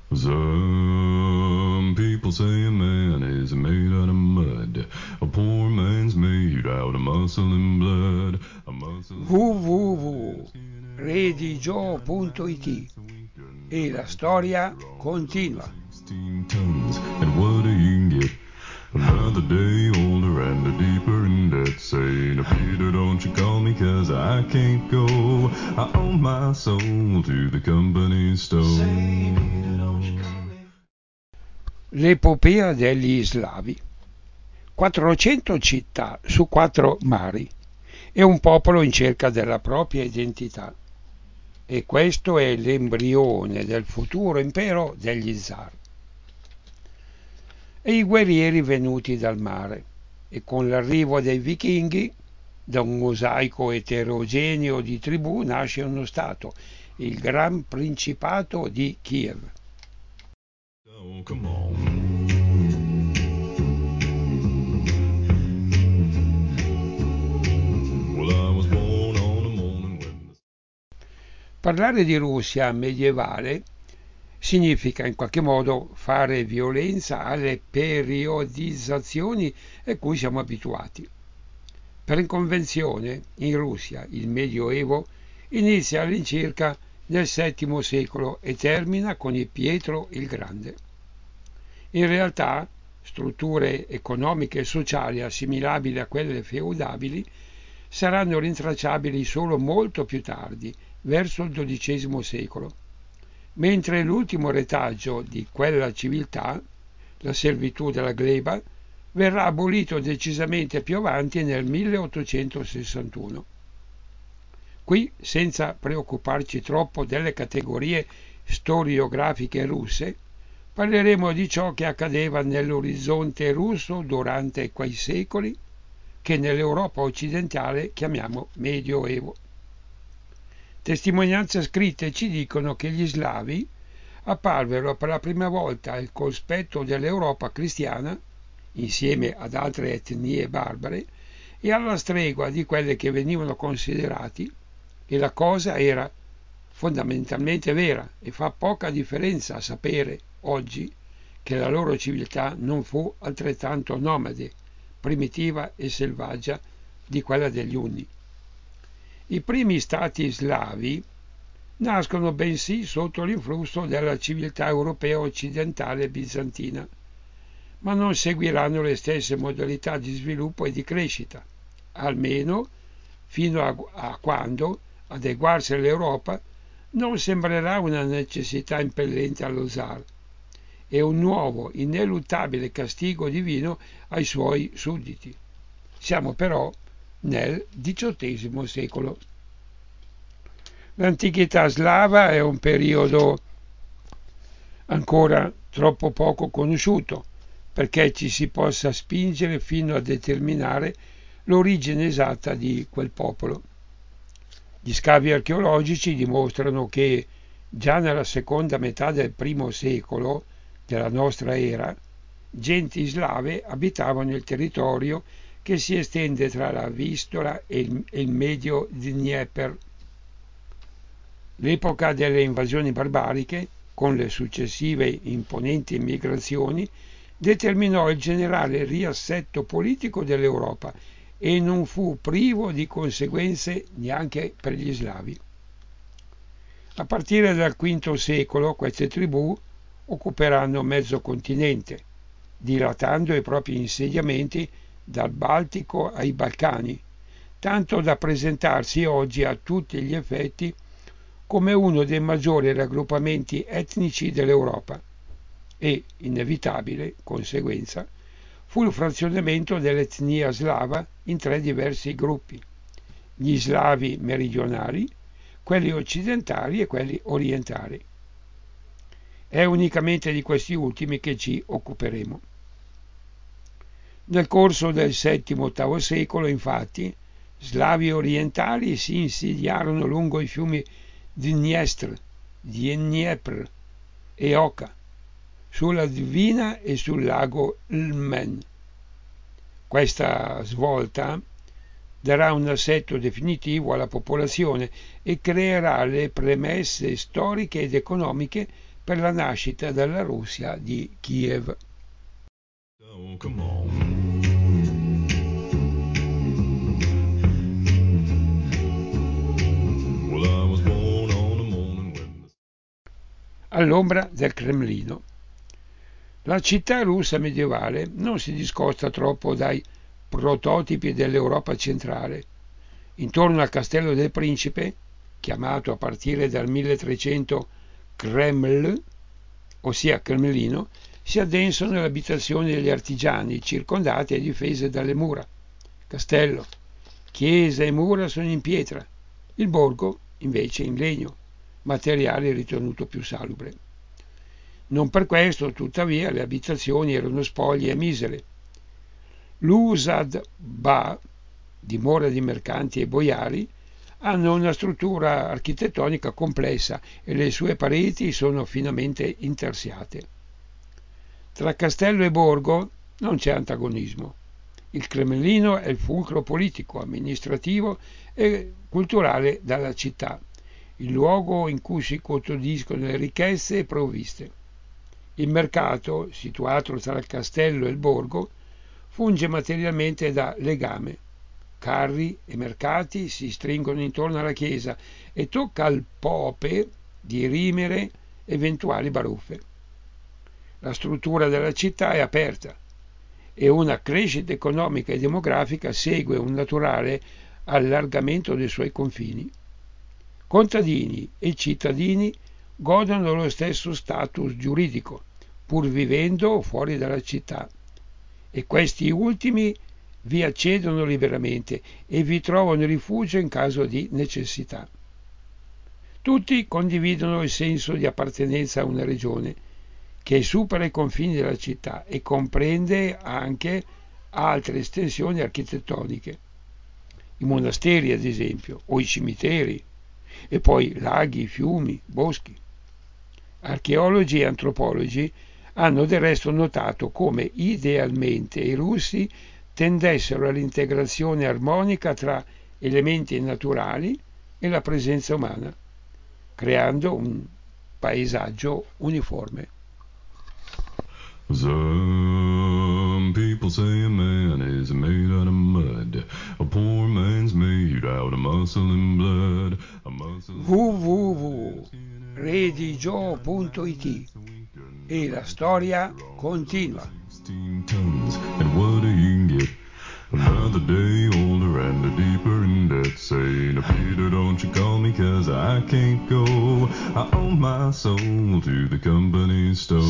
Some people say a man is made out of mud. A poor man's made out of muscle and blood. www.redigio.it e la storia continua. 16 tons, and what do you get? Another day older and a deeper in debt. Saying, Peter, don't you call me, 'cause I can't go. I owe my soul to the company store. L'epopea degli Slavi. 400 città su 4 mari e un popolo in cerca della propria identità. E questo è l'embrione del futuro impero degli zar. E i guerrieri venuti dal mare, e con l'arrivo dei vichinghi, da un mosaico eterogeneo di tribù nasce uno stato, il Gran Principato di Kiev. Oh, come on. Well, I was born on a morning when Parlare di Russia medievale significa in qualche modo fare violenza alle periodizzazioni a cui siamo abituati. Per convenzione, in Russia il Medioevo inizia all'incirca nel VII secolo e termina con il Pietro il Grande. In realtà, strutture economiche e sociali assimilabili a quelle feudabili saranno rintracciabili solo molto più tardi, verso il XII secolo, mentre l'ultimo retaggio di quella civiltà, la servitù della gleba, verrà abolito decisamente più avanti nel 1861. Qui, senza preoccuparci troppo delle categorie storiografiche russe, parleremo di ciò che accadeva nell'orizzonte russo durante quei secoli che nell'Europa occidentale chiamiamo Medioevo. Testimonianze scritte ci dicono che gli slavi apparvero per la prima volta al cospetto dell'Europa cristiana, insieme ad altre etnie barbare, e alla stregua di quelle che venivano considerati, e la cosa era fondamentalmente vera e fa poca differenza a sapere oggi che la loro civiltà non fu altrettanto nomade, primitiva e selvaggia di quella degli Unni. I primi stati slavi nascono bensì sotto l'influsso della civiltà europea occidentale bizantina, ma non seguiranno le stesse modalità di sviluppo e di crescita, almeno fino a quando adeguarsi all'Europa non sembrerà una necessità impellente allo zar e un nuovo, ineluttabile castigo divino ai suoi sudditi. Siamo però nel XVIII secolo. L'antichità slava è un periodo ancora troppo poco conosciuto perché ci si possa spingere fino a determinare l'origine esatta di quel popolo. Gli scavi archeologici dimostrano che già nella seconda metà del I secolo della nostra era, genti slave abitavano il territorio che si estende tra la Vistola e il medio Dnieper. L'epoca delle invasioni barbariche, con le successive imponenti migrazioni, determinò il generale riassetto politico dell'Europa e non fu privo di conseguenze neanche per gli slavi. A partire dal V secolo queste tribù occuperanno mezzo continente, dilatando i propri insediamenti dal Baltico ai Balcani, tanto da presentarsi oggi a tutti gli effetti come uno dei maggiori raggruppamenti etnici dell'Europa e, inevitabile conseguenza, fu il frazionamento dell'etnia slava in 3 diversi gruppi: gli slavi meridionali, quelli occidentali e quelli orientali. È unicamente di questi ultimi che ci occuperemo. Nel corso del VII-VIII secolo, infatti, slavi orientali si insediarono lungo i fiumi Dniestr, Dniepr e Oka, sulla Dvina e sul lago Lmen. Questa svolta darà un assetto definitivo alla popolazione e creerà le premesse storiche ed economiche per la nascita della Russia di Kiev. Oh, come on. Well, I was born on a morning when All'ombra del Cremlino. La città russa medievale non si discosta troppo dai prototipi dell'Europa centrale. Intorno al castello del principe, chiamato a partire dal 1300 Kreml, ossia Cremlino, si addensano le abitazioni degli artigiani, circondate e difese dalle mura. Castello, chiesa e mura sono in pietra, il borgo invece in legno, materiale ritenuto più salubre. Non per questo, tuttavia, le abitazioni erano spoglie e misere. L'Usad-Ba, dimora di mercanti e boiari, hanno una struttura architettonica complessa e le sue pareti sono finamente intarsiate. Tra castello e borgo non c'è antagonismo. Il Cremlino è il fulcro politico, amministrativo e culturale della città, il luogo in cui si custodiscono le ricchezze e provviste. Il mercato, situato tra il castello e il borgo, funge materialmente da legame. Carri e mercati si stringono intorno alla chiesa e tocca al Pope dirimere eventuali baruffe. La struttura della città è aperta e una crescita economica e demografica segue un naturale allargamento dei suoi confini. Contadini e cittadini godono dello stesso status giuridico, pur vivendo fuori dalla città, e questi ultimi vi accedono liberamente e vi trovano rifugio in caso di necessità. Tutti condividono il senso di appartenenza a una regione che supera i confini della città e comprende anche altre estensioni architettoniche, i monasteri ad esempio, o i cimiteri, e poi laghi, fiumi, boschi. Archeologi e antropologi hanno del resto notato come idealmente i russi tendessero all'integrazione armonica tra elementi naturali e la presenza umana, creando un paesaggio uniforme. Some people say a man is made out of mud. A poor man's made out of muscle and blood. A muscle and www.redigio.it E la storia continua. 16 tons, and what do you get? Another day older and a deeper in debt. Saying, Peter, don't you call me 'cause I can't go. I owe my soul to the company store.